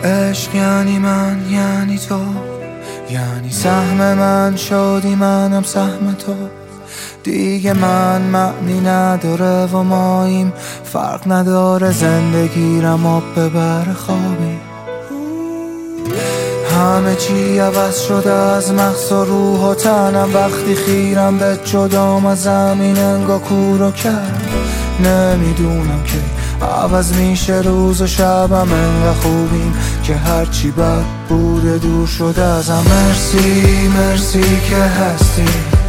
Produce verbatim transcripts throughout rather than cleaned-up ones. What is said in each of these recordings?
عشق یعنی من، یعنی تو، یعنی سهم من شدی منم سهم تو. دیگه من معنی نداره و ماییم، فرق نداره زندگیرم آب ببر خوابی. همه چی عوض شده از مغز و روح و تنم، وقتی خیرم به جدام از زمین انگا کورو کرد. نمیدونم که عوض میشه روز و شبم، انقدر خوبیم که هرچی بد بوده دور شده ازم. مرسی مرسی که هستی،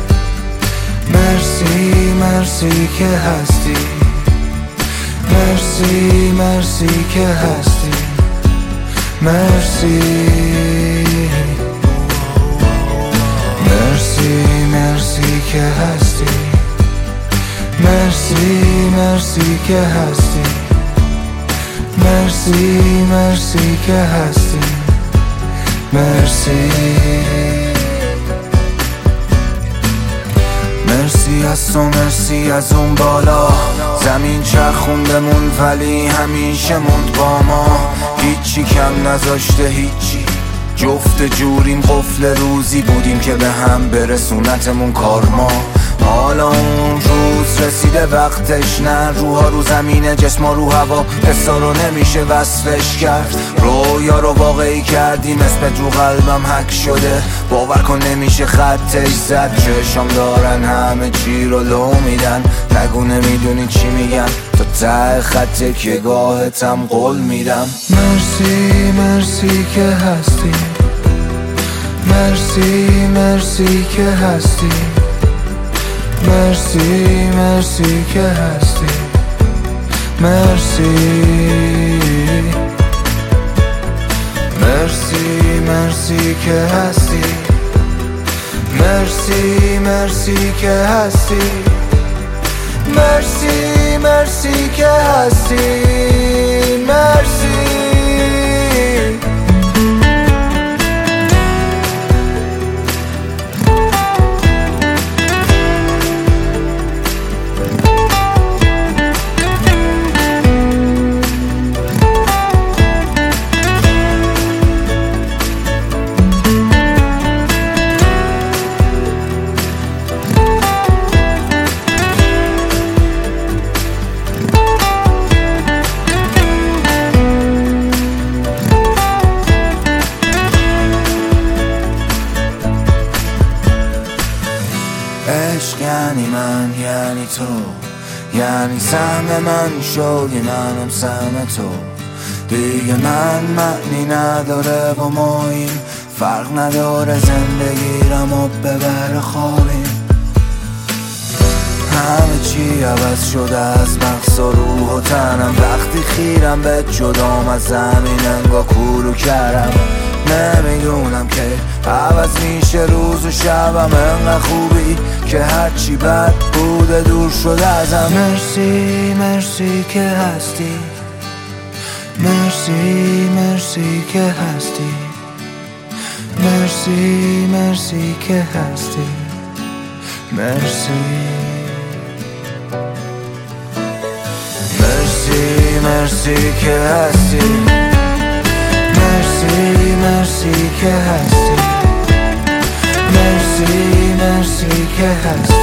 مرسی مرسی که هستی، مرسی مرسی که هستی، مرسی مرسی مرسی که هستی، مرسی مرسی که هستی، مرسی مرسی که هستی، مرسی. مرسی از تو، مرسی از اون بالا، زمین چرخوندمون ولی همیشه موند با ما. هیچی کم نذاشته هیچی، جفت جوریم قفل روزی بودیم که به هم برسونتمون کارما. حالا اون روز رسیده وقتش، نه روحا رو زمینه جسما رو هوا، حسا رو نمیشه وصفش کرد. رویا رو واقعی کردیم، اسمت رو قلبم حک شده، باور کن نمیشه خطش زد. چشم دارن همه چی رو لو میدن، نگو نمیدونی چی میگن، تا ته خط که گاهتم قول میدم. مرسی مرسی که هستی، مرسی مرسی که هستی، مرسی مرسی که هستی، مرسی مرسی مرسی که هستی، مرسی مرسی که هستی، مرسی مرسی که هستی، مرسی. عشق یعنی من، یعنی تو، یعنی سهم من شدی منم سهم تو. دیگه من معنی نداره و ماییم، فرق نداره زندگیرم آب ببر خوابیم. همه چی عوض شده از مغز و روح و تنم، وقتی خیرم به جدام از زمین انگا کورو کردم. نمیدونم که عوض میشه روز و شبم، انقدر خوبی که هرچی بد بوده دور شده ازم. مرسی مرسی که هستی، مرسی مرسی که هستی، مرسی مرسی که هستی، مرسی مرسی مرسی که هستی، مرسی مرسی که هستی، مرسی مرسی که هستی.